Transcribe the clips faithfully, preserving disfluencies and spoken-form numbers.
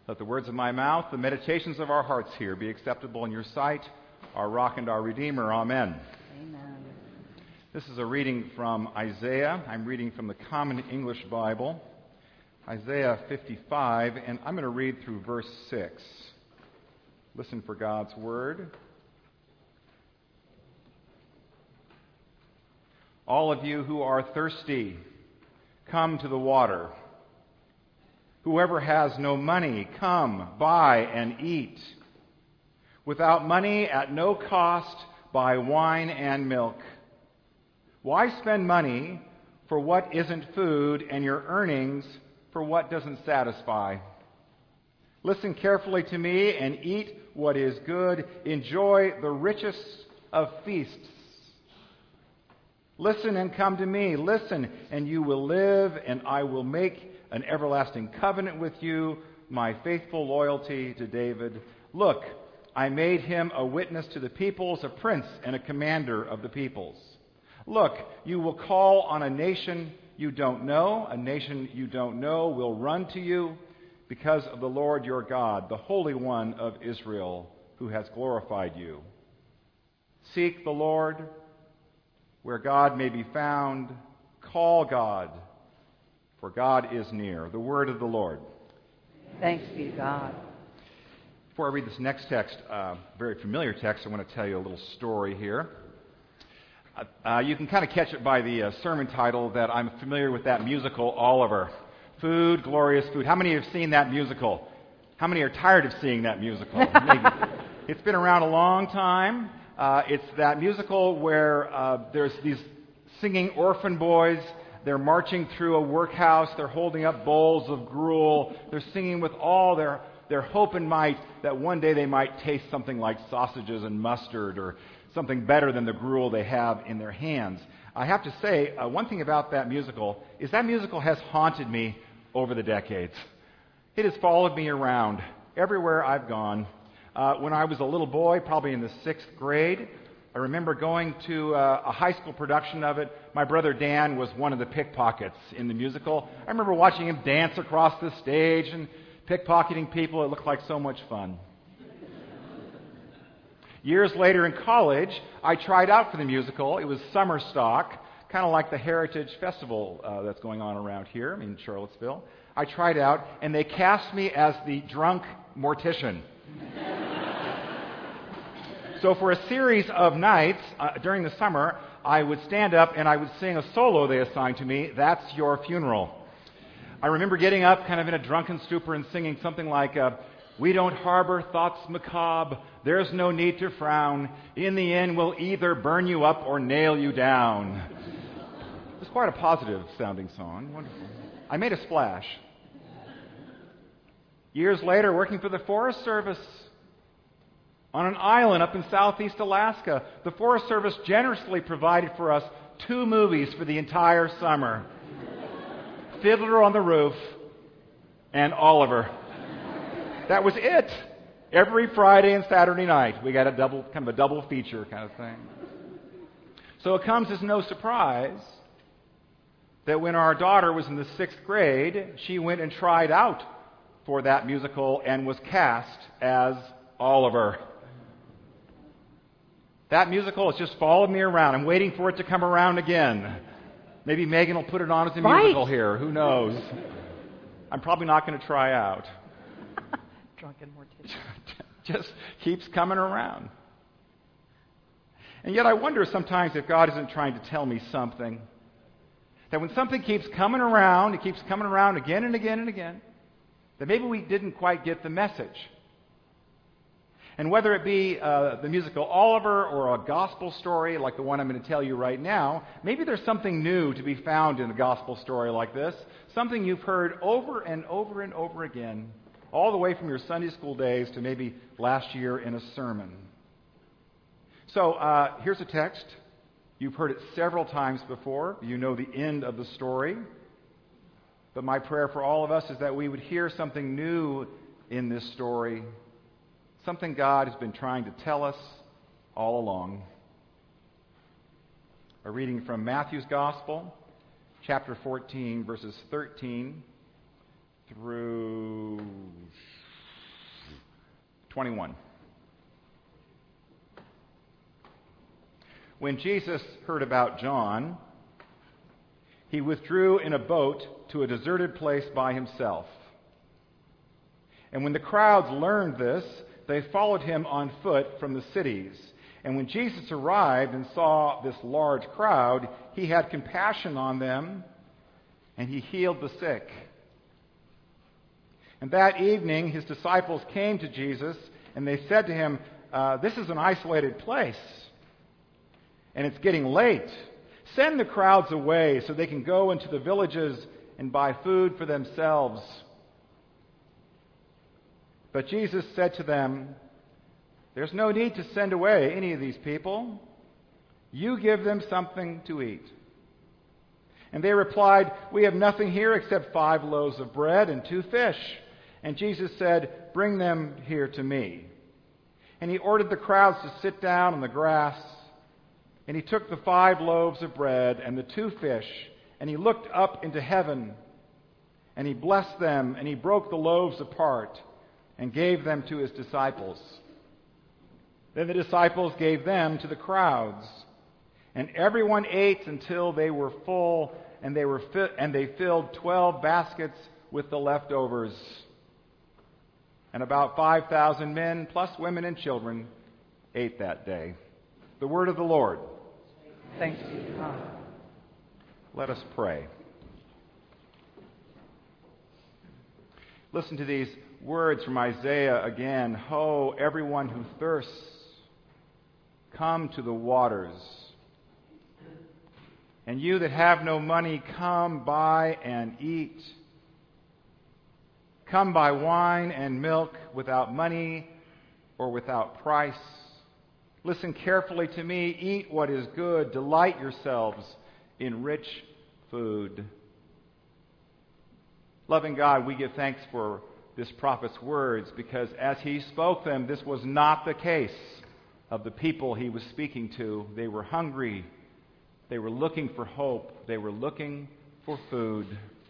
Let the words of my mouth, the meditations of our hearts here be acceptable in your sight, our rock and our redeemer. Amen. Amen. This is a reading from Isaiah. I'm reading from the Common English Bible, Isaiah fifty-five, and I'm going to read through verse six. Listen for God's word. All of you who are thirsty, come to the water. Whoever has no money, come, buy and eat. Without money, at no cost, buy wine and milk. Why spend money for what isn't food and your earnings for what doesn't satisfy? Listen carefully to me and eat what is good. Enjoy the richest of feasts. Listen and come to me. Listen, and you will live, and I will make an everlasting covenant with you, my faithful loyalty to David. Look, I made him a witness to the peoples, a prince and a commander of the peoples. Look, you will call on a nation you don't know. A nation you don't know will run to you because of the Lord your God, the Holy One of Israel, who has glorified you. Seek the Lord where God may be found. Call God, for God is near. The word of the Lord. Thanks be to God. Before I read this next text, uh, very familiar text, I want to tell you a little story here. Uh, you can kind of catch it by the uh, sermon title that I'm familiar with that musical, Oliver. Food, glorious food. How many have seen that musical? How many are tired of seeing that musical? Maybe. It's been around a long time. Uh, it's that musical where uh, there's these singing orphan boys. They're marching through a workhouse. They're holding up bowls of gruel. They're singing with all their, their hope and might that one day they might taste something like sausages and mustard or something better than the gruel they have in their hands. I have to say, uh, one thing about that musical is that musical has haunted me over the decades. It has followed me around everywhere I've gone. Uh, when I was a little boy, probably in the sixth grade, I remember going to uh, a high school production of it. My brother Dan was one of the pickpockets in the musical. I remember watching him dance across the stage and pickpocketing people. It looked like so much fun. Years later in college, I tried out for the musical. It was summer stock, kind of like the Heritage Festival uh, that's going on around here in Charlottesville. I tried out, and they cast me as the drunk mortician. So for a series of nights uh, during the summer, I would stand up and I would sing a solo they assigned to me, That's Your Funeral. I remember getting up kind of in a drunken stupor and singing something like, uh, we don't harbor thoughts macabre, there's no need to frown, in the end we'll either burn you up or nail you down. It was quite a positive sounding song, wonderful. I made a splash. Years later, working for the Forest Service, on an island up in southeast Alaska, the Forest Service generously provided for us two movies for the entire summer. Fiddler on the Roof and Oliver. That was it. Every Friday and Saturday night, we got a double, kind of a double feature kind of thing. So it comes as no surprise that when our daughter was in the sixth grade, she went and tried out for that musical and was cast as Oliver. That musical has just followed me around. I'm waiting for it to come around again. Maybe Megan will put it on as a right. musical here. Who knows? I'm probably not going to try out. Drunken mortician. Just keeps coming around. And yet I wonder sometimes if God isn't trying to tell me something. That when something keeps coming around, it keeps coming around again and again and again, that maybe we didn't quite get the message. And whether it be uh, the musical Oliver or a gospel story like the one I'm going to tell you right now, maybe there's something new to be found in a gospel story like this, something you've heard over and over and over again, all the way from your Sunday school days to maybe last year in a sermon. So uh, here's a text. You've heard it several times before. You know the end of the story. But my prayer for all of us is that we would hear something new in this story, something God has been trying to tell us all along. A reading from Matthew's Gospel, chapter fourteen, verses thirteen through twenty-one. When Jesus heard about John, he withdrew in a boat to a deserted place by himself. And when the crowds learned this, they followed him on foot from the cities. And when Jesus arrived and saw this large crowd, he had compassion on them, and he healed the sick. And that evening, his disciples came to Jesus, and they said to him, uh, "This is an isolated place, and it's getting late. Send the crowds away so they can go into the villages and buy food for themselves." But Jesus said to them, "There's no need to send away any of these people. You give them something to eat." And they replied, "We have nothing here except five loaves of bread and two fish." And Jesus said, "Bring them here to me." And he ordered the crowds to sit down on the grass. And he took the five loaves of bread and the two fish, and he looked up into heaven, and he blessed them, and he broke the loaves apart and gave them to his disciples. Then the disciples gave them to the crowds. And everyone ate until they were full, and they were fi- and they filled twelve baskets with the leftovers. And about five thousand men, plus women and children, ate that day. The word of the Lord. Thanks be to God. Let us pray. Listen to these words from Isaiah again. "Ho, everyone who thirsts, come to the waters. And you that have no money, come buy and eat. Come buy wine and milk without money or without price. Listen carefully to me. Eat what is good. Delight yourselves in rich food." Loving God, we give thanks for this prophet's words, because as he spoke them, this was not the case of the people he was speaking to. They were hungry. They were looking for hope. They were looking for food.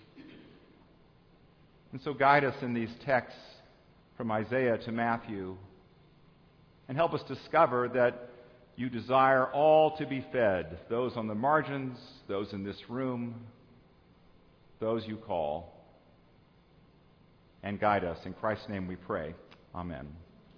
And so guide us in these texts from Isaiah to Matthew, and help us discover that you desire all to be fed, those on the margins, those in this room, those you call. And guide us. In Christ's name we pray. Amen.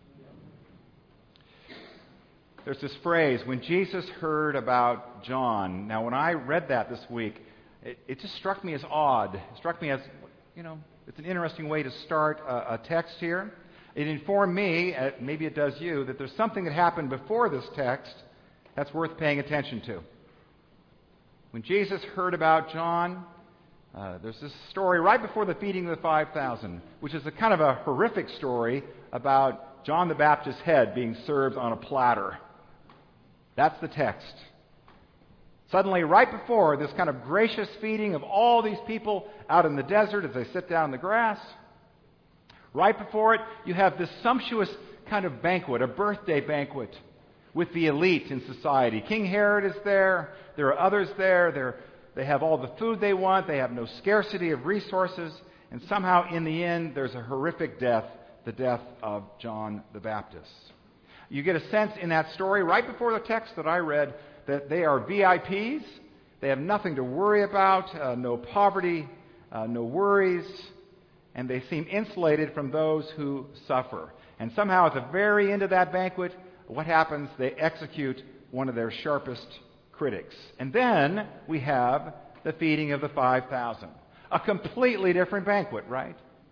There's this phrase, when Jesus heard about John. Now, when I read that this week, it, it just struck me as odd. It struck me as, you know, it's an interesting way to start a, a text here. It informed me, uh, maybe it does you, that there's something that happened before this text that's worth paying attention to. When Jesus heard about John, uh, there's this story right before the feeding of the five thousand, which is a kind of a horrific story about John the Baptist's head being served on a platter. That's the text. Suddenly, right before this kind of gracious feeding of all these people out in the desert as they sit down in the grass, right before it, you have this sumptuous kind of banquet, a birthday banquet with the elite in society. King Herod is there. There are others there. They're, they have all the food they want. They have no scarcity of resources. And somehow, in the end, there's a horrific death, the death of John the Baptist. You get a sense in that story, right before the text that I read, that they are V I Ps. They have nothing to worry about, uh, no poverty, uh, no worries, and they seem insulated from those who suffer. And somehow at the very end of that banquet, what happens? They execute one of their sharpest critics. And then we have the feeding of the five thousand. A completely different banquet, right?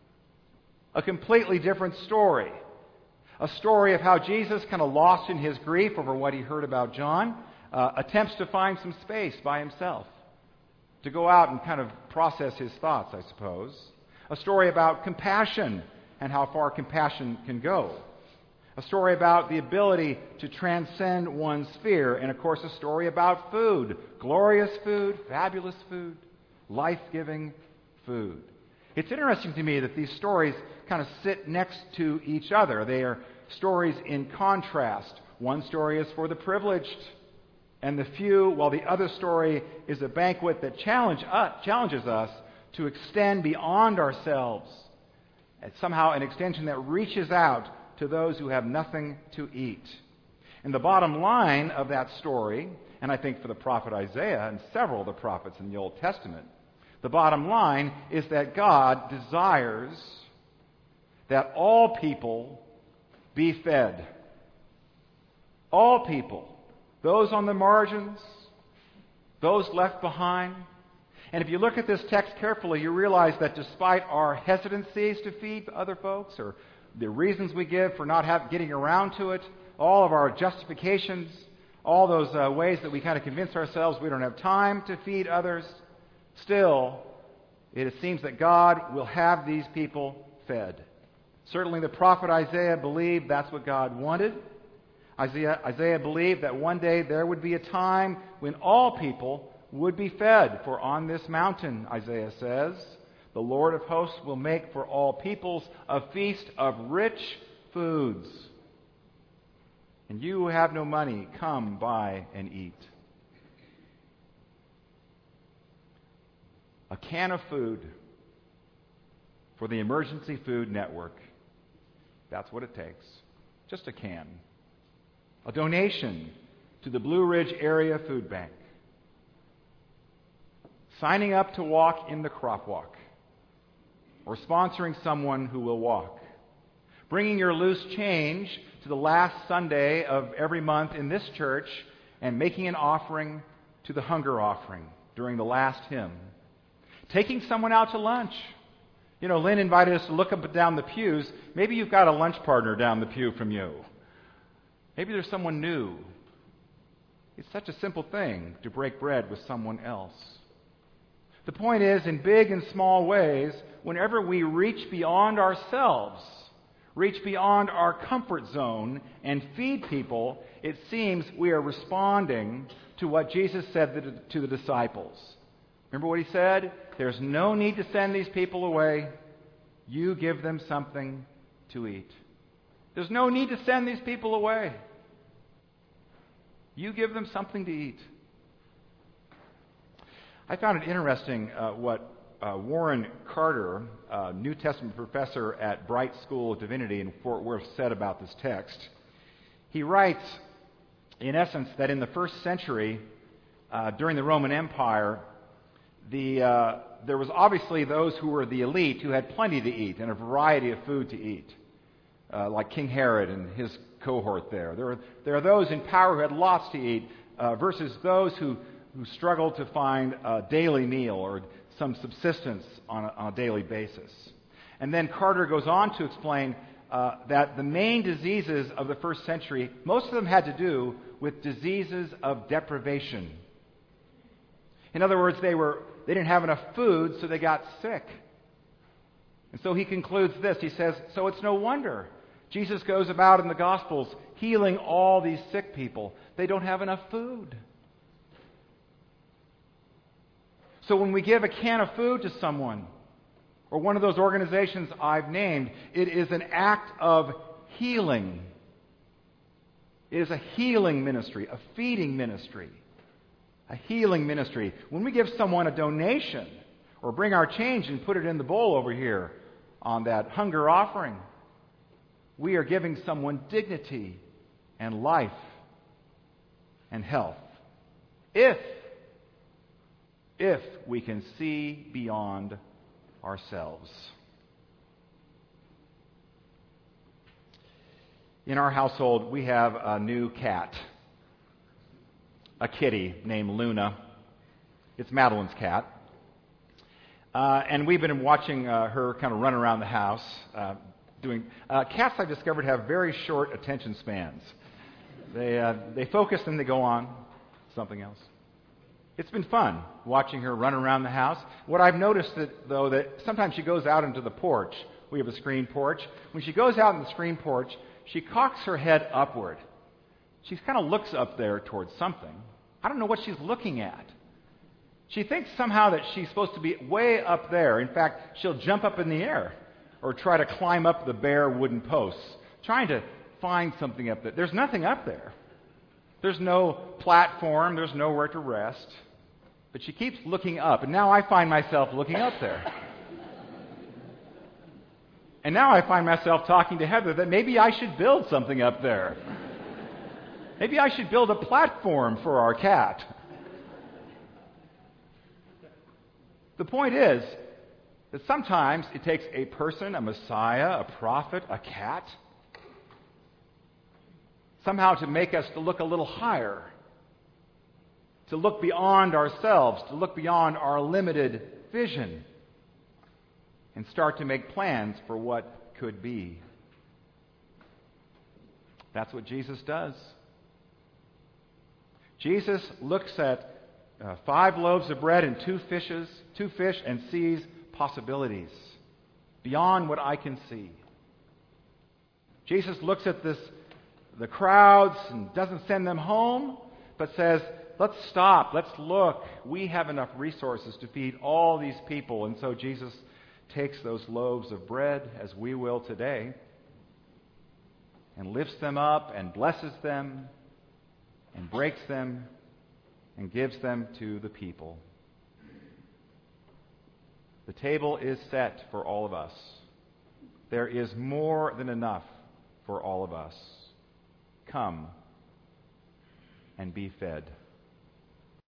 A completely different story. A story of how Jesus, kind of lost in his grief over what he heard about John, uh, attempts to find some space by himself, to go out and kind of process his thoughts, I suppose. A story about compassion and how far compassion can go. A story about the ability to transcend one's fear. And, of course, a story about food. Glorious food, fabulous food, life-giving food. It's interesting to me that these stories kind of sit next to each other. They are stories in contrast. One story is for the privileged and the few, while the other story is a banquet that challenge us, challenges us to extend beyond ourselves. It's somehow an extension that reaches out to those who have nothing to eat. And the bottom line of that story, and I think for the prophet Isaiah and several of the prophets in the Old Testament, the bottom line is that God desires that all people be fed. All people. Those on the margins, those left behind. And if you look at this text carefully, you realize that despite our hesitancies to feed other folks, or the reasons we give for not have, getting around to it, all of our justifications, all those uh, ways that we kind of convince ourselves we don't have time to feed others, still, it seems that God will have these people fed. Certainly the prophet Isaiah believed that's what God wanted. Isaiah, Isaiah believed that one day there would be a time when all people would be fed. For on this mountain, Isaiah says, the Lord of hosts will make for all peoples a feast of rich foods. And you who have no money, come buy and eat. A can of food for the Emergency Food Network. That's what it takes. Just a can. A donation to the Blue Ridge Area Food Bank. Signing up to walk in the crop walk. Or sponsoring someone who will walk. Bringing your loose change to the last Sunday of every month in this church and making an offering to the hunger offering during the last hymn. Taking someone out to lunch. You know, Lynn invited us to look up and down the pews. Maybe you've got a lunch partner down the pew from you. Maybe there's someone new. It's such a simple thing to break bread with someone else. The point is, in big and small ways, whenever we reach beyond ourselves, reach beyond our comfort zone, and feed people, it seems we are responding to what Jesus said to the disciples. Remember what he said? There's no need to send these people away. You give them something to eat. There's no need to send these people away. You give them something to eat. I found it interesting uh, what uh, Warren Carter, uh, New Testament professor at Bright School of Divinity in Fort Worth, said about this text. He writes, in essence, that in the first century, uh, during the Roman Empire, the uh, there was obviously those who were the elite who had plenty to eat and a variety of food to eat, uh, like King Herod and his cohort there. There are, there are those in power who had lots to eat uh, versus those who, who struggled to find a daily meal or some subsistence on a, on a daily basis. And then Carter goes on to explain uh, that the main diseases of the first century, most of them had to do with diseases of deprivation. In other words, they were they didn't have enough food, so they got sick. And so he concludes this. He says, so it's no wonder Jesus goes about in the Gospels healing all these sick people. They don't have enough food. So when we give a can of food to someone, or one of those organizations I've named, it is an act of healing. It is a healing ministry, a feeding ministry. A healing ministry. When we give someone a donation or bring our change and put it in the bowl over here on that hunger offering, we are giving someone dignity and life and health. If, if we can see beyond ourselves. In our household, we have a new cat. A kitty named Luna. It's Madeline's cat. Uh, and we've been watching uh, her kind of run around the house. Uh, doing uh, Cats, I've discovered, have very short attention spans. They, uh, they focus and they go on something else. It's been fun watching her run around the house. What I've noticed, that, though, that sometimes she goes out into the porch. We have a screen porch. When she goes out in the screen porch, she cocks her head upward. She kind of looks up there towards something. I don't know what she's looking at. She thinks somehow that she's supposed to be way up there. In fact, she'll jump up in the air or try to climb up the bare wooden posts, trying to find something up there. There's nothing up there. There's no platform. There's nowhere to rest. But she keeps looking up, and now I find myself looking up there. And now I find myself talking to Heather that maybe I should build something up there. Maybe I should build a platform for our cat. The point is that sometimes it takes a person, a Messiah, a prophet, a cat, somehow to make us to look a little higher, to look beyond ourselves, to look beyond our limited vision, and start to make plans for what could be. That's what Jesus does. Jesus looks at uh, five loaves of bread and two fishes, two fish, and sees possibilities beyond what I can see. Jesus looks at this, the crowds, and doesn't send them home, but says, let's stop, let's look. We have enough resources to feed all these people. And so Jesus takes those loaves of bread, as we will today, and lifts them up and blesses them and breaks them and gives them to the people. The table is set for all of us. There is more than enough for all of us. Come and be fed.